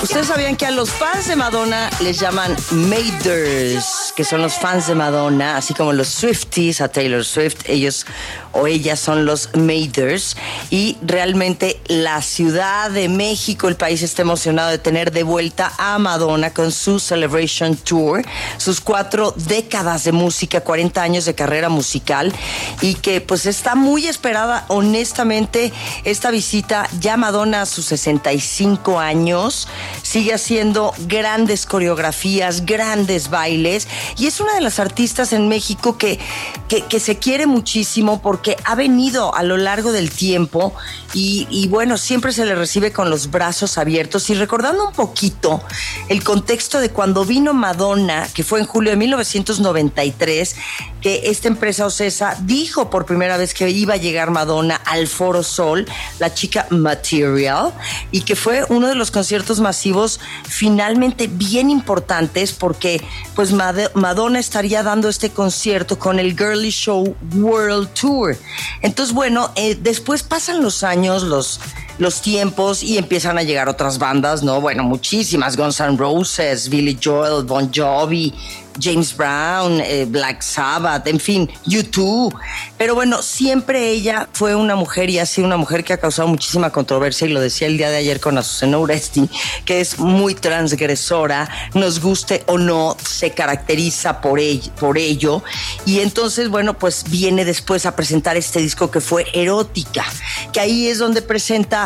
Ustedes sabían que a los fans de Madonna les llaman Maders, que son los fans de Madonna, así como los Swifties a Taylor Swift, ellos o ellas son los Maders. Y realmente la Ciudad de México, el país está emocionado de tener de vuelta a Madonna con su Celebration Tour, sus 4 décadas de música, 40 años de carrera musical, y que pues está muy esperada honestamente esta visita. Ya Madonna a sus 65 años sigue haciendo grandes coreografías, grandes bailes, y es una de las artistas en México que se quiere muchísimo porque ha venido a lo largo del tiempo y bueno, siempre se le recibe con los brazos abiertos. Y recordando un poquito el contexto de cuando vino Madonna, que fue en julio de 1993, que esta empresa Ocesa dijo por primera vez que iba a llegar Madonna al Foro Sol, la chica Material, y que fue uno de los conciertos masivos finalmente bien importantes porque pues Madonna estaría dando este concierto con el Girly Show World Tour. Entonces bueno, después pasan los años, los tiempos, y empiezan a llegar otras bandas, ¿no? Bueno, muchísimas, Guns N' Roses, Billy Joel, Bon Jovi, James Brown, Black Sabbath, en fin, U2. Pero bueno, siempre ella fue una mujer, y ha sido una mujer que ha causado muchísima controversia, y lo decía el día de ayer con Azucena Uresti, que es muy transgresora, nos guste o no, se caracteriza por ello. Y entonces, bueno, pues viene después a presentar este disco que fue Erótica, que ahí es donde presenta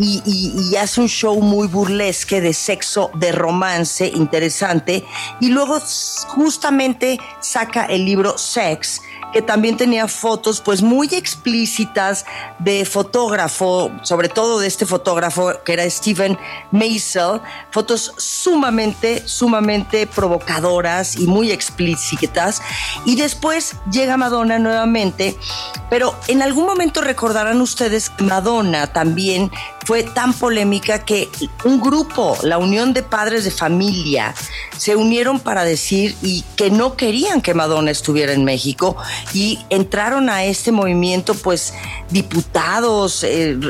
y hace un show muy burlesque de sexo, de romance, interesante, y luego justamente saca el libro Sex, que también tenía fotos pues muy explícitas de fotógrafo, sobre todo de este fotógrafo que era Steven Meisel, fotos sumamente provocadoras y muy explícitas. Y después llega Madonna nuevamente, pero en algún momento recordarán ustedes que Madonna también fue tan polémica que un grupo, la Unión de Padres de Familia, se unieron para decir y que no querían que Madonna estuviera en México, y entraron a este movimiento pues diputados,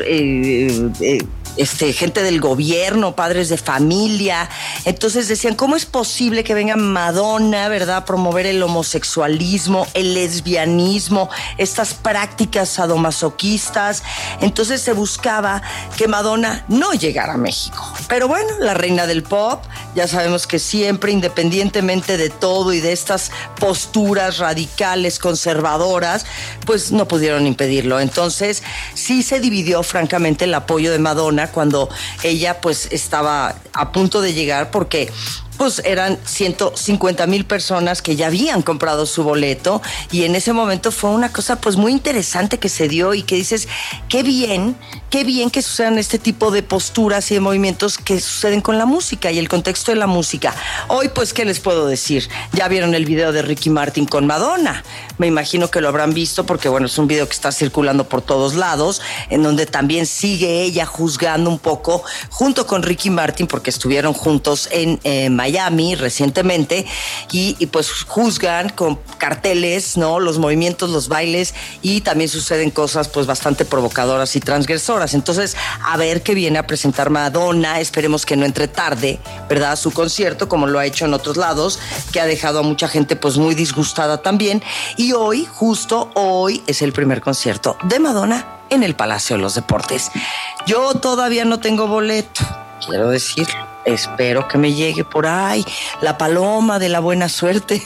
gente del gobierno, padres de familia. Entonces decían, ¿cómo es posible que venga Madonna, verdad, a promover el homosexualismo, el lesbianismo, estas prácticas sadomasoquistas? Entonces se buscaba que Madonna no llegara a México. Pero bueno, la reina del pop, ya sabemos que siempre, independientemente de todo y de estas posturas radicales, conservadoras, pues no pudieron impedirlo. Entonces sí se dividió francamente el apoyo de Madonna cuando ella pues estaba a punto de llegar, porque pues eran 150,000 personas que ya habían comprado su boleto, y en ese momento fue una cosa pues muy interesante que se dio, y que dices, qué bien que sucedan este tipo de posturas y de movimientos que suceden con la música y el contexto de la música. Hoy pues, ¿qué les puedo decir? Ya vieron el video de Ricky Martin con Madonna, me imagino que lo habrán visto porque bueno, es un video que está circulando por todos lados, en donde también sigue ella juzgando un poco junto con Ricky Martin, porque estuvieron juntos en Miami recientemente, y pues juzgan con carteles, ¿no? Los movimientos, los bailes, y también suceden cosas pues bastante provocadoras y transgresoras. Entonces, a ver qué viene a presentar Madonna. Esperemos que no entre tarde, ¿verdad?, a su concierto, como lo ha hecho en otros lados, que ha dejado a mucha gente pues muy disgustada también. Y hoy, justo hoy, es el primer concierto de Madonna en el Palacio de los Deportes. Yo todavía no tengo boleto, quiero decir. Espero que me llegue por ahí la paloma de la buena suerte.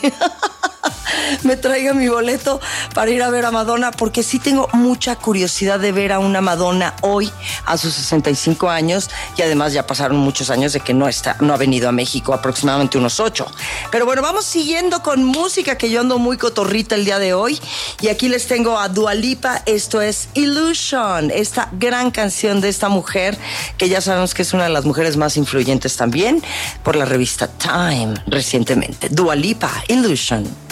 Me traiga mi boleto para ir a ver a Madonna, porque sí tengo mucha curiosidad de ver a una Madonna hoy a sus 65 años, y además ya pasaron muchos años de que no ha venido a México, aproximadamente unos 8. Pero bueno, vamos siguiendo con música, que yo ando muy cotorrita el día de hoy, y aquí les tengo a Dua Lipa. Esto es Illusion, esta gran canción de esta mujer que ya sabemos que es una de las mujeres más influyentes también por la revista Time recientemente. Dua Lipa, Illusion.